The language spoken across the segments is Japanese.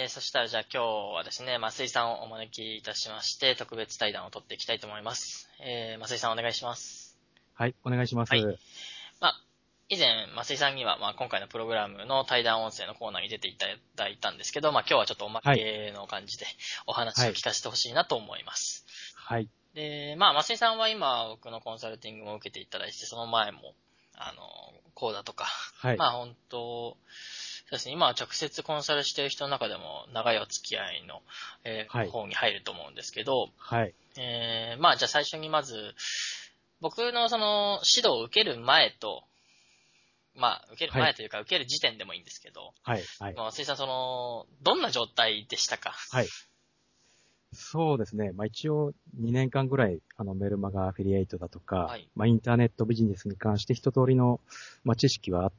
そしたらじゃあ今日はですね、増井さんをお招きいたしまして、特別対談を取っていきたいと思います。増井さんお願いします。 はい、お願いします。 はい。まあ、以前、増井さんには、今回のプログラムの対談音声のコーナーに出ていただいたんですけど、今日はちょっとおまはい、 けの感じでお話はい、 を聞かせてほしいなと思います。 はい、 で、増井さんは今、僕のコンサルティングも受けていただいて、その前も、講座とか、 はい、 本当、そうですね、今は直接コンサルしている人の中でも長いお付き合いの、 はい、 方に入ると思うんですけど、 はい、 じゃあ最初にまず、僕のその指導を受ける前と、受けるはい、 前というか受ける時点でもいいんですけど、 はい、はい、 松井さんどんな状態でしたか？ はい。そうですね。一応2年間ぐらい、メルマガアフィリエイトだとか、 はい。 インターネットビジネスに関して一通りの、知識はあって、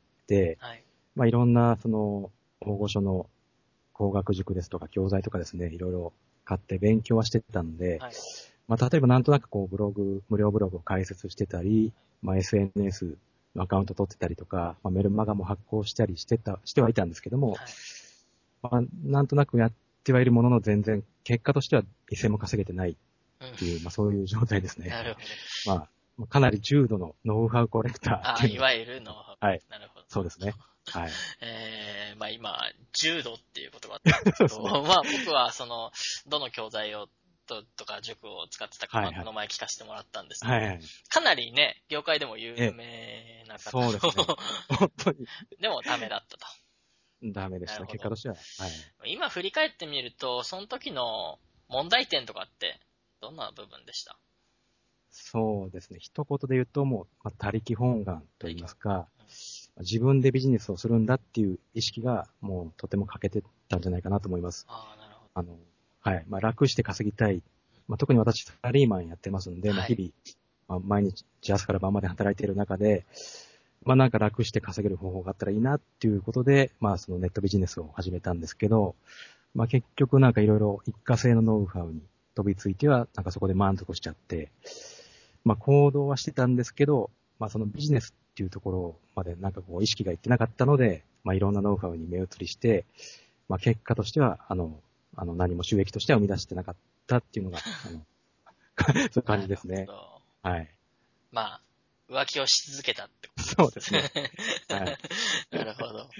はい。 いろんな、大御所の工学塾ですとか、教材とかですね、いろいろ買って勉強はしてたんで、 はい。 例えばなんとなく無料ブログを開設してたり、SNS のアカウント取ってたりとか、メルマガも発行したりしてはいたんですけども、 はい。 なんとなくやってはいるものの全然、結果としては一銭も稼げてないうん。 っていう、そういう状態ですね。 なるほど。 かなり重度のノウハウコレクターっていうのが、 いわゆるノウハウ。 はい、 なるほど。 そうですね。はい。 今、重度っていう言葉だったんですけど、 そうですね。 僕はどの教材をとか塾を使ってたか、 はいはい。 この前聞かせてもらったんですけど、 はいはい。 かなりね、業界でも有ええ、 名な方そうですね。 の本当にでもダメだったと。 ダメでした。 なるほど。 結果としては。はい。 今振り返ってみると、その時の問題点とかってどんな部分でした？ そうですね。一言で言うともう、他力本願と言い他力本ますか、 願。 自分でビジネスをするんだっていう意識がもうとても欠けてたんじゃないかなと思います。 なるほど。 あの、はい。楽して稼ぎたい。特に私、サラリーマンやってますんで、 はい。 日々、毎日、朝から晩まで働いている中で、なんか楽して稼げる方法があったらいいなっていうことで、そのネットビジネスを始めたんですけど、結局なんかいろいろ一過性のノウハウに飛びついては、なんかそこで満足しちゃって、行動はしてたんですけど、そのビジネスっていうところまでなんかこう意識がいってなかったので、いろんなノウハウに目移りして、結果としては、何も収益としては生み出してなかったっていうのが、そういう感なるじですね。 ほど。 はい。 浮気をし続けたってことです。 そうですね。はい。 なるほど。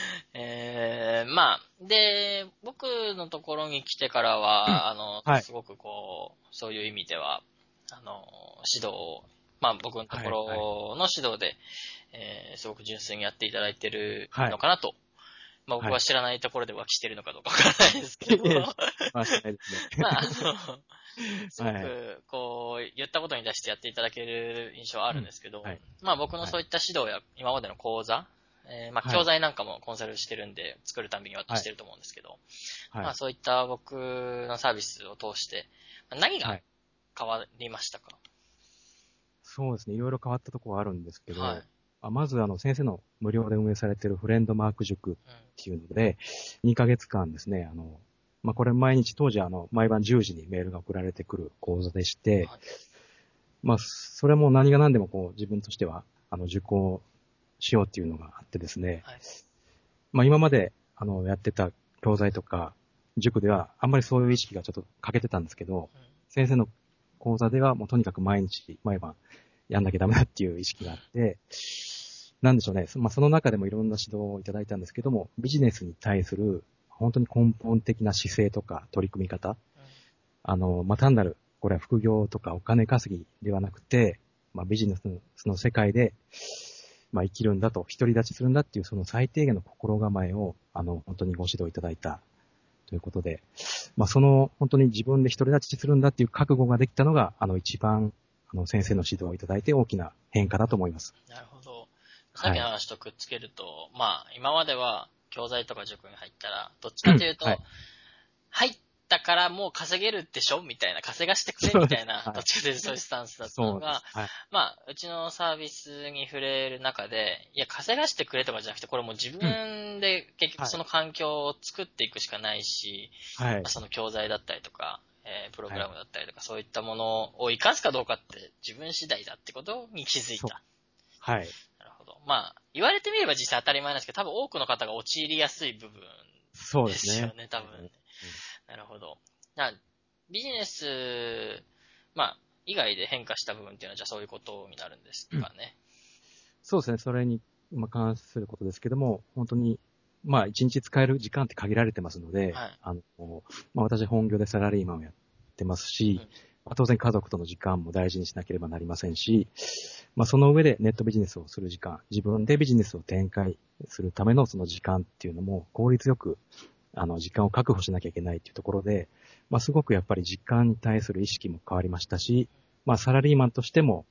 で、僕のところに来てからは、 はい。 すごくそういう意味では、指導を、僕のとこはい。はい。 ろの指導で、すごく純粋にやっていただいてるはい。 のかなと。僕はい。 は知らないところで浮気してるのかどうかわからないですけど、 いえ、してないですね。 まあ、すごはい。 く、言ったことに対してやっていただける印象はあうん。 るんですけど、 はい。 僕のはい。 そういった指導や今までの講座、 はい。 教材なんかもコンサルしてるんで、作るたびに渡はい。 してると思うんですけど、 はい。 そういった僕のサービスを通して、何がはい。 変わりましたか？ そうですね。いろいろ変わったところはあるんですけど、 はい。 まず先生の無料で運営されているフレンドマーク塾っうん。 ていうので、2ヶ月間ですね、これ毎日当時毎晩10時にメールが送られてくる講座でして、 はい。 それも何が何でも自分としては、受講しようっていうのがあってですね、 はい。 今まで、やってた教材とか、塾では、あんまりそういう意識がちょっと欠けてたんですけど、 うん。 先生の講座ではもうとにかく毎日、毎晩、やんなきゃダメだっていう意識があって、なんでしょうね。その中でもいろんな指導をいただいたんですけども、ビジネスに対する本当に根本的な姿勢とか取り組み方、 うん。 単なる、これは副業とかお金稼ぎではなくて、ビジネスの世界で、生きるんだと、独り立ちするんだっていうその最低限の心構えを、本当にご指導いただいたということで、本当に自分で独り立ちするんだっていう覚悟ができたのが、一番、先生の指導をいただいて大きな変化だと思います。 なるほど。さっきのはい。 話とくっつけると、今までは教材とか塾に入ったら、どっちかというと、 はい。 入ったからもう稼げるでしょみたいな、稼がしてくれそうです。 みたいな、 はい。 どっちかというとそういうスタンスだったのが、 そうです。はい。 うちのサービスに触れる中で、いや、稼がしてくれとかじゃなくて、これもう自分で結局はい。 その環境を作っていくしかないし、 はい。 その教材だったりとか、プログはい。 ラムだったりとか、そういったものを活かすかどうかって自分次第だってことに気づいそう。 た。 はい。 なるほど。言われてみれば実際当たり前なんですけど、多分多くの方が陥りやすい部分そうですね。 ですよね、多分ね。なるほど。ビジネス、以外で変化した部分っていうのは、じゃあそういうことになるんですかね。 そうですね。それに関することですけども、本当に、一日使える時間って限られてますので、 はい。 私本業でサラリーマンをやってますし、当然家族との時間も大事にしなければなりませんし、その上でネットビジネスをする時間、自分でビジネスを展開するためのその時間っていうのも効率よく、時間を確保しなきゃいけないっていうところで、すごくやっぱり時間に対する意識も変わりましたし、サラリーマンとしても、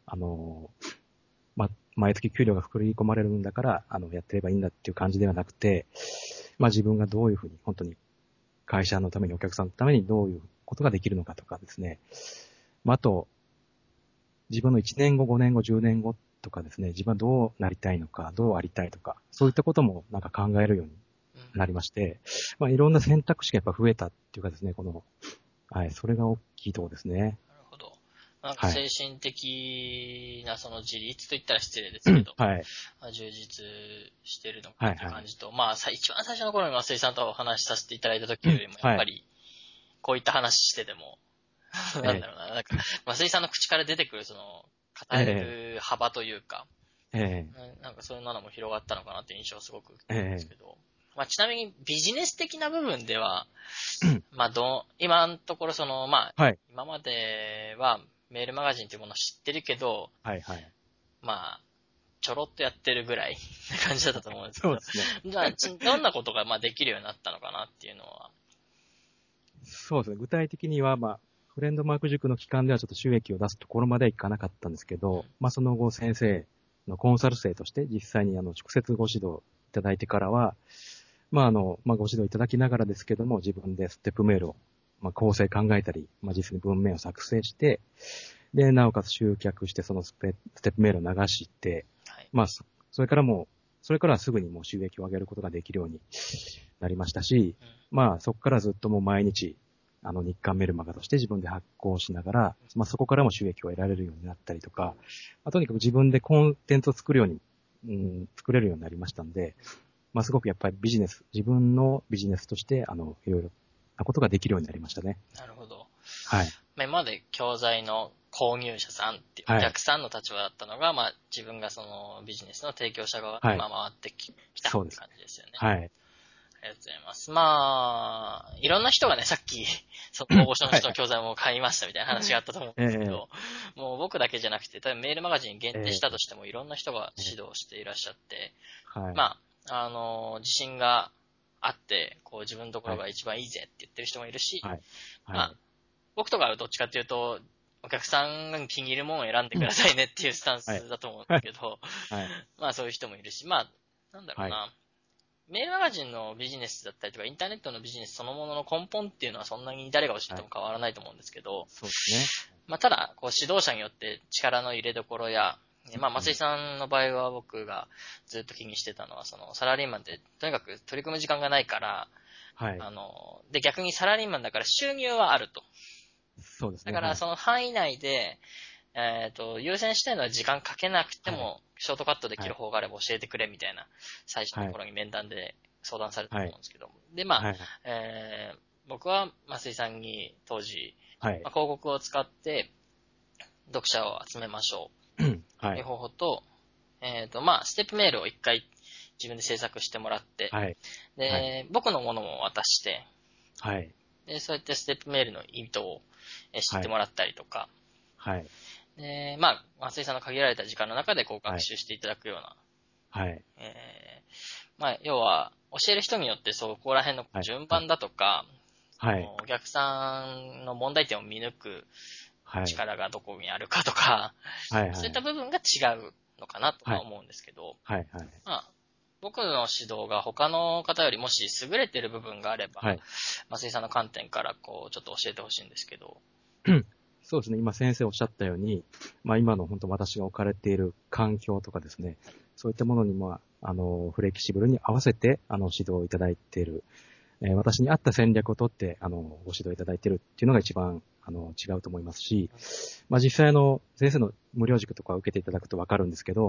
毎月給料が振り込まれるんだから、やってればいいんだっていう感じではなくて、自分がどういうふうに、本当に会社のために、お客さんのためにどういうことができるのかとかですね。あと、自分の1年後、5年後、10年後とかですね、自分はどうなりたいのか、どうありたいとか、そういったこともなんか考えるようになりまして、いろんな選択肢がやっぱ増えたっていうかですね、はい、それが大きいところですね。 なるほど。なんかはい。 精神的なその自立と言ったら失礼ですけど、 はい。 充実してるのかはい、 っていうはい。 感じと、一番最初の頃に松井さんとお話しさせていただいた時よりも、やっはい。 ぱり、こういった話してても、なんだろうな、なんか、松井さんの口から出てくるその、語れえる幅というか、 ええなんかそういうのも広がったのかなっていう印象をすごく受けえたんですけえど、ちなみにビジネス的な部分では、 え今のところその、 はい。 今まではメールマガジンっていうものを知ってるけど、 はい、はい。 まあ、ちょろっとやってるぐらいな感じだったと思うんですけど、 そうですね。 どんなことができるようになったのかなっていうのは。 そうですね。具体的には、フレンドマーク塾の期間ではちょっと収益を出すところまではいかなかったんですけど、その後先生のコンサル生として実際に直接ご指導いただいてからは、ご指導いただきながらですけども、自分でステップメールを、構成考えたり、実際に文面を作成して、で、なおかつ集客して、そのステップメールを流して、 はい。 それからはすぐにもう収益を上げることができるようになりましたし、 うん。 そこからずっともう毎日、日刊メルマガとして自分で発行しながら、そこからも収益を得られるようになったりとか、とにかく自分でコンテンツを作るように、作れるようになりましたんで、すごくやっぱり自分のビジネスとして、いろいろなことができるようになりましたね。 なるほど。 はい。 今まで教材の購入者さんっていうおはい。 客さんの立場だったのが、自分がそのビジネスの提供者側にはい。 回ってきたっそうです。 て感じですよね。 はい。 ありがとうございます。いろんな人がね、さっき、その大御所のはい。 人の教材も買いましたみたいな話があったと思うんですけえど、もう僕だけじゃなくて、例えばメールマガジンに限定したええとしてもいろんな人がえ指導していらっしゃって、 はい。 自信があって、こう自分のところはい。 が一番いいぜって言ってる人もいるし、 はい。はまあ、 い。 僕とかはどっちかっていうと、お客さんが気に入るものを選んでくださいねっていうスタンはい。 スだと思うんですはい。 けど、 はい。 そういう人もいるし、なんだろうはい。 な。メールマガジンのビジネスだったりとか、インターネットのビジネスそのものの根本っていうのはそんなに誰が教えても変わらないと思うんですけど、 そうですね。 ただ、こう指導者によって力の入れどころや、松井うん。 さんの場合は僕がずっと気にしてたのは、そのサラリーマンってとにかく取り組む時間がないから、 はい。 で逆にサラリーマンだから収入はあると。 そうですね。 だからはい。 その範囲内で、優先したいのは時間かけなくてはい。 も、ショートカットできはい。 る方があれば教えてくれみたいな、最初のはい。 頃に面談で相談されたとはい。 思うんですけど。で、 はい。 僕は、増井さんに当時、 はい。 広告を使って読者を集めましょうというはい。 方法と、ステップメールを一回自分で制作してもらって、 はい。はい。 で、僕のものも渡して、 はい。 で、そうやってステップメールの意図を知っはい。 てもらったりとか、 はい。 で、松井さんの限られた時間の中でこう学習していただくような、 はい。 要は、教える人によってそこら辺のはい。はい。 順番だとか、 はい。 お客さんの問題点を見抜くはい。 力がどこにあるかとか、 はい。 そういったはい。 部分が違うのかなとはい。 は思うんですけど、 はい。はい。 僕の指導が他の方よりもし優れてる部分があれば、 はい。 松井さんの観点からこう、ちょっと教えてほしいんですけど。 そうですね。今先生おっしゃったように、今の本当私が置かれている環境とかですね、そういったものにフレキシブルに合わせて、指導いただいている、私に合った戦略をとって、ご指導いただいているっていうのが一番、違うと思いますし、実際先生の無料塾とか受けていただくとわかるんですけど、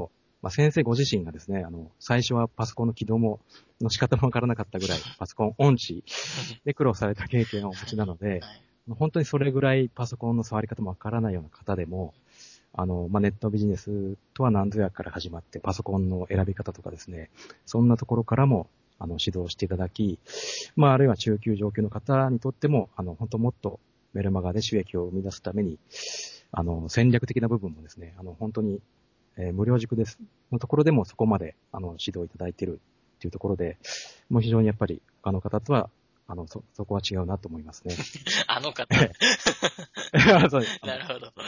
先生ご自身がですね、最初はパソコンの起動の仕方もわからなかったぐらい、パソコン音痴で苦労された経験をお持ちなので、 はい。 本当にそれぐらいパソコンの触り方もわからないような方でも、ネットビジネスとは何ぞやから始まって、パソコンの選び方とかですね、そんなところからも、指導していただき、あるいは中級上級の方にとっても、本当もっとメルマガで収益を生み出すために、戦略的な部分もですね、本当に、無料塾ですのところでもそこまで、指導いただいているっていうところで、もう非常にやっぱり他の方とは、そこは違うなと思いますね。 あの方。 そうです。 なるほど。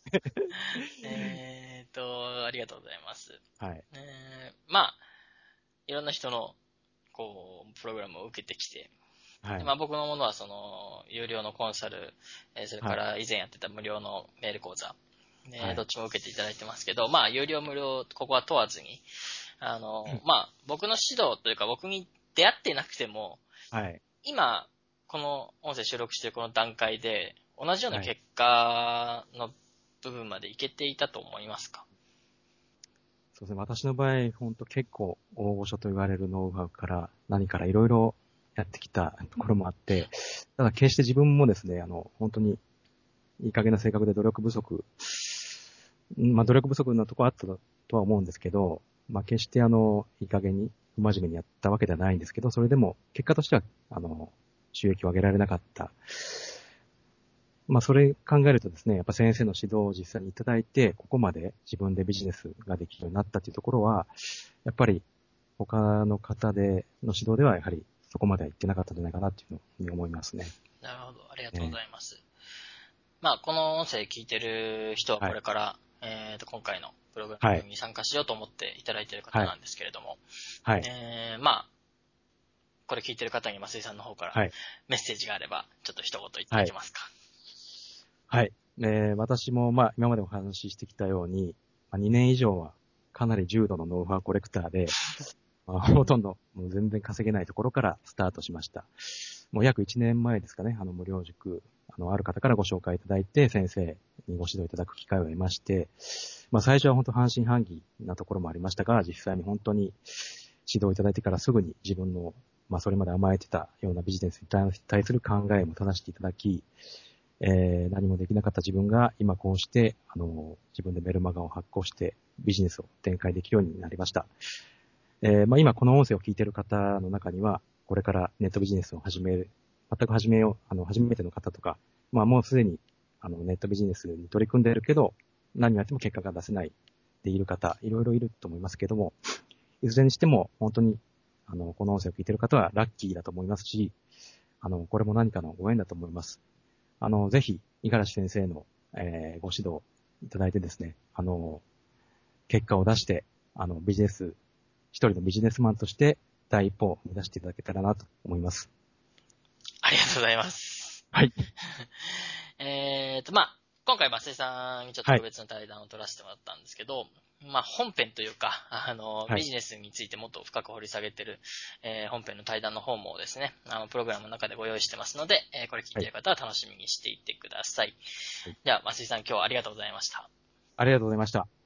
ありがとうございます。 はい。 いろんな人の、プログラムを受けてきて、ではい。 僕のものは有料のコンサル、それかはい。 ら以前やってた無料のメール講座、 はい。 どっちも受けていただいてますけど、有料無料、ここは問わずに、僕の指導というか僕に出会ってなくても、 はい。 今、この音声収録しているこの段階で、同じようなはい。 結果の部分までいけていたと思いますか？ そうですね。私の場合、本当結構大御所と言われるノウハウから何からいろいろやってきたところもあって、ただ決して自分もですね、本当にいい加減な性格で努力不足、努力不足なところあったとは思うんですけど、決していい加減に不真面目にやったわけではないんですけど、それでも結果としては、収益を上げられなかった。それ考えるとですね、やっぱ先生の指導を実際にいただいて、ここまで自分でビジネスができるようになったというところは、やっぱり他の方の指導ではやはりそこまでは行ってなかったんじゃないかなというふうに思いますね。 なるほど。ありがとうございます。この音声聞いてる人ははい。 これから、今回のプログラはい。 ムに参加しようと思っていただいている方はい。 なんですけれども、 はい。 これ聞いてる方に増井さんの方からはい。 メッセージがあれば、ちょっと一言言ってはい。 いけますか？ はい。私も今までお話ししてきたように、2年以上はかなり重度のノウハウコレクターで、ほとんどもう全然稼げないところからスタートしました。もう約1年前ですかね、無料塾、ある方からご紹介いただいて、先生にご指導いただく機会を得まして、最初は本当半信半疑なところもありましたが、実際に本当に指導いただいてからすぐに自分の、それまで甘えてたようなビジネスに対する考えも正していただき、何もできなかった自分が今こうして、自分でメルマガを発行してビジネスを展開できるようになりました。今この音声を聞いている方の中には、これからネットビジネスを全く始めよう、初めての方とか、もうすでに、ネットビジネスに取り組んでいるけど、何をやっても結果が出せないでいる方、いろいろいると思いますけども、いずれにしても、本当に、この音声を聞いている方はラッキーだと思いますし、これも何かのご縁だと思います。ぜひ、五十嵐先生の、ご指導いただいてですね、結果を出して、一人のビジネスマンとして第一歩を目指していただけたらなと思います。 ありがとうございます。 はい。 今回、増井さんにちょっとはい。 個別の対談を取らせてもらったんですけど、本編というか、 はい。 ビジネスについてもっと深く掘り下げてる、本編の対談の方もですね、プログラムの中でご用意してますので、これ聞いはい。 ている方は楽しみにしていってください。 はい。 では、増井さん今日はありがとうございました。 ありがとうございました。